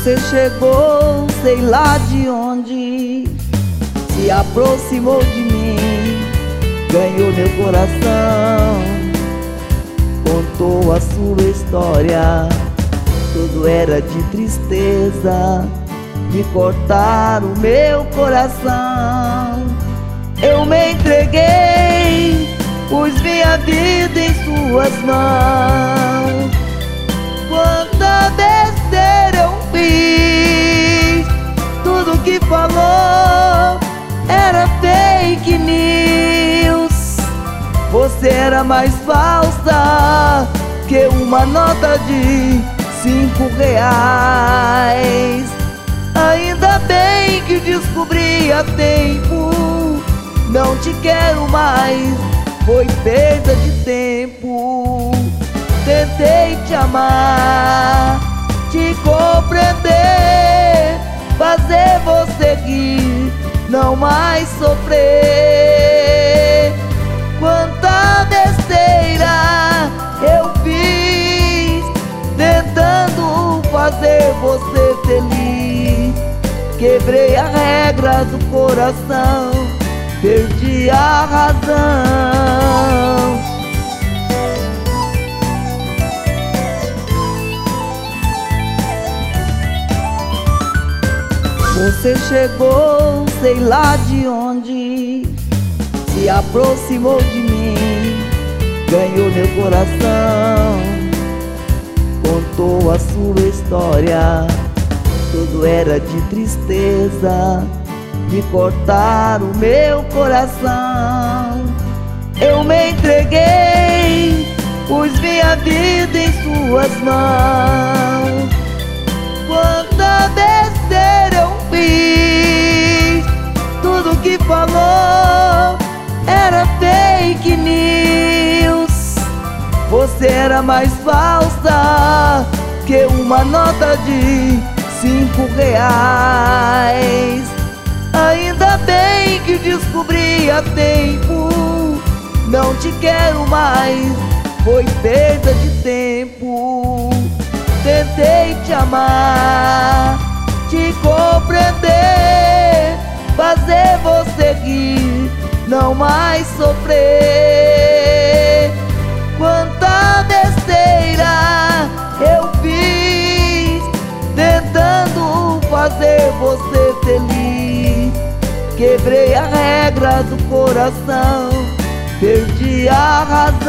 Você chegou, sei lá de onde, se aproximou de mim, ganhou meu coração, contou a sua história. Tudo era de tristeza, me cortaram o meu coração. Eu me entreguei, pus minha vida em suas mãos. Quanta besteira eu fiz, tudo que falou era fake news. Você era mais falsa que uma nota de R$ 5. Ainda bem que descobri a tempo, não te quero mais, foi perda de tempo. Tentei te amar, te compreender, fazer você rir, não mais sofrer. Quanta besteira eu fiz, tentando fazer você feliz. Quebrei a regra do coração, perdi a razão. Você chegou, sei lá de onde, se aproximou de mim, ganhou meu coração, contou a sua história. Tudo era de tristeza, me cortaram o meu coração. Eu me entreguei, pus minha vida em suas mãos. Quanta besteira eu fiz, tudo que falou era fake news. Você era mais falsa que uma nota de R$ 5. Ainda bem que descobri a tempo, não te quero mais, foi perda de tempo. Tentei te amar, te compreender, fazer você rir, não mais sofrer. Quanta besteira eu fiz, tentando fazer você feliz. Quebrei a regra do coração, perdi a razão.